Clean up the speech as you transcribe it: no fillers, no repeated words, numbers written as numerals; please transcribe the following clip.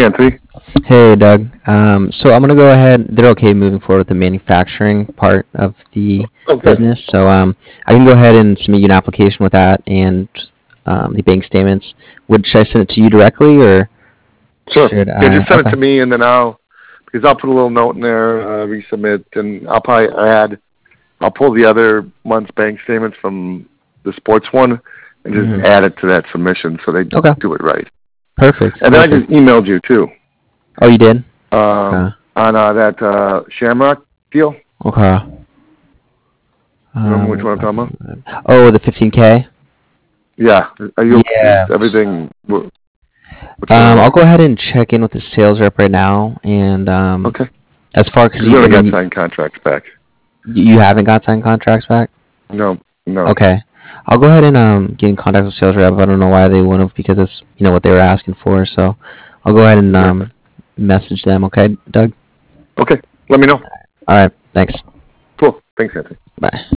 Hey, Anthony. Hey, Doug. So I'm gonna go ahead. They're okay moving forward with the manufacturing part of the Okay. business. So I can go ahead and submit you an application with that and the bank statements. Should I send it to you directly or Sure. should Yeah, I? just send it Okay. to me, and then because I'll put a little note in there, resubmit, and I'll probably I'll pull the other month's bank statements from the sports one and just Hmm. add it to that submission so they Okay. do it right. Perfect. And then I just Perfect. emailed you too Oh, you did? um, Okay. on that Shamrock deal. Okay. Remember which one I'm talking about? Oh, the 15K. Yeah. Is Yeah. everything? What's going I'll on? go ahead and check in with the sales rep right now, and Okay. as far because Because we I haven't got mean, signed contracts back. you haven't got signed contracts back. No. No. Okay. I'll go ahead and get in contact with sales rep. I don't know why they wouldn't have because that's what they were asking for. So I'll go ahead and Yeah. message them. Okay, Doug. Okay. Let me know. All right. Thanks. Cool. Thanks, Anthony. Bye.